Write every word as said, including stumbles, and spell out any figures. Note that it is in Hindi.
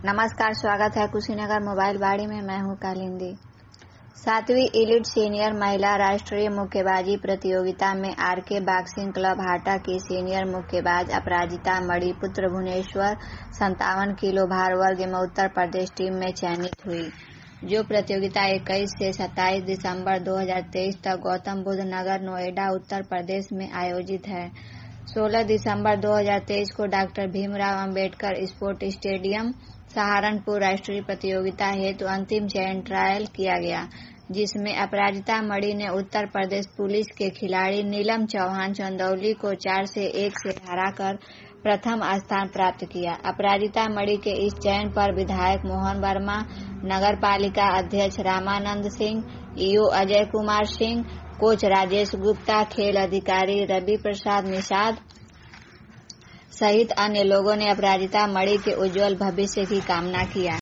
नमस्कार, स्वागत है कुशीनगर मोबाइल बाड़ी में। मैं हूं कालिंदी। सातवीं इलीट सीनियर महिला राष्ट्रीय मुक्केबाजी प्रतियोगिता में आर के बॉक्सिंग क्लब हाटा की सीनियर मुक्केबाज अपराजिता मणि पुत्र भुवनेश्वर संतावन किलो भार वर्ग में उत्तर प्रदेश टीम में चयनित हुई, जो प्रतियोगिता इक्कीस से सत्ताईस दिसंबर दो हज़ार तेईस तक गौतम बुद्ध नगर, नोएडा, उत्तर प्रदेश में आयोजित है। सोलह दिसंबर दो हज़ार तेईस को doctor Bhimrao Ambedkar sport stadium Saharanpur राष्ट्रीय प्रतियोगिता हेतु अंतिम चयन ट्रायल किया गया, जिसमें अपराजिता मणि ने उत्तर प्रदेश पुलिस के खिलाड़ी नीलम चौहान चंदौली को चार से एक से हराकर प्रथम स्थान प्राप्त किया। अपराजिता मणि के इस चयन पर विधायक मोहन वर्मा, नगर पालिका अध्यक्ष रामानंद सिंह, ईओ अजय कुमार सिंह, कोच राजेश गुप्ता, खेल अधिकारी रवि प्रसाद निषाद सहित अन्य लोगों ने अपराजिता मणि के उज्जवल भविष्य की कामना किया।